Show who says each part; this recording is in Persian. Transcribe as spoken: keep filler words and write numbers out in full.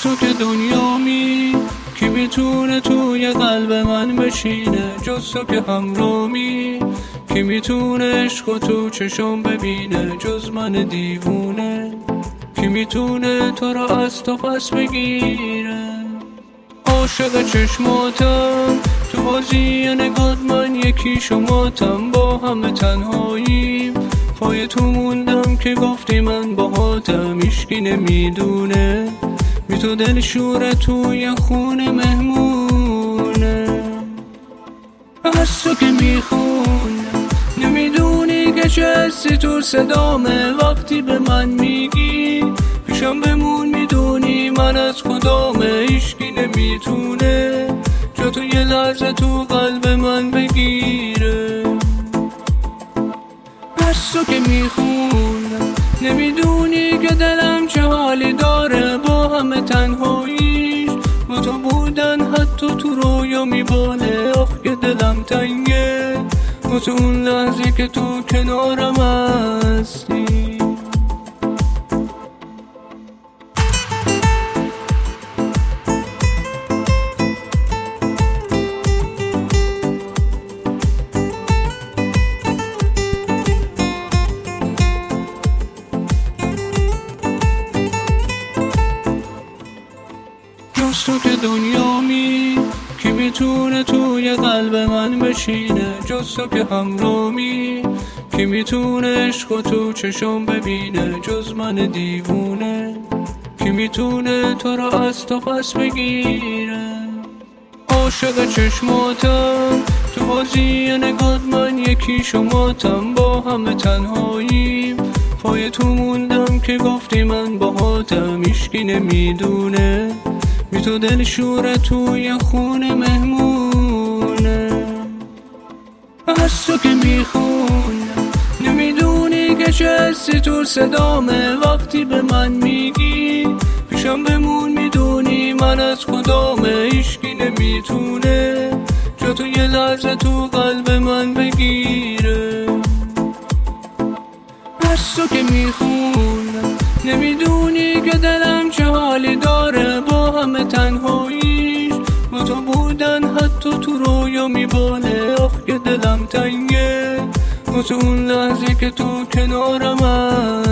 Speaker 1: تو که دنیامی کی میتونه توی قلب من بشینه، جز تو که همرامی کی میتونه عشق و تو چشم ببینه، جز من دیوونه کی میتونه تو را از تو پس بگیره. عاشق چشماتم تو بازی نگات، من یکی شماتم، با همه تنهاییم پای تو موندم که گفتی من باهاتم. هیچکی نمیدونه بی تو دل شوره توی خونه مهمونه. از تو که میخونم نمیدونی که چه حسی تو صدامه، وقتی به من میگی پیشم بمون میدونی من از خدامه. هیچکی نمیتونه جا تو یه لحظه تو قلب من بگیره. از تو که میخونم نمیدونی که دلم چه حالی داره، با همه تنهاییش با تو بودن حتی تو رویا میباله. آخ که دلم تنگه واسه اون لحظه که تو کنارم هستی. جز تو که دنیامی کی میتونه توی قلب من بشینه، جز تو که همرامی کی میتونه عشق و تو چشم ببینه، جز من دیوونه کی میتونه تو را از تو پس بگیره. عاشق چشماتم تو بازی نگات، من یکی شماتم، با همه تنهاییم پای تو موندم که گفتی من باهاتم. هیچکی نمیدونه بی تو دل شوره توی خونه مهمونه. از تو که میخونم نمیدونی که چه حسی تو صدامه، وقتی به من میگی پیشم بمون میدونی من از خدامه. هیچکی نمیتونه جا تو یه لحظه تو قلب من بگیره. از تو که میخونم نمیدونی که دلم چه حالی داره، با همه تنهاییش با تو بودن حتی تو رویا میباله. آخ که دلم تنگه واسه اون لحظه که تو کنارم هست.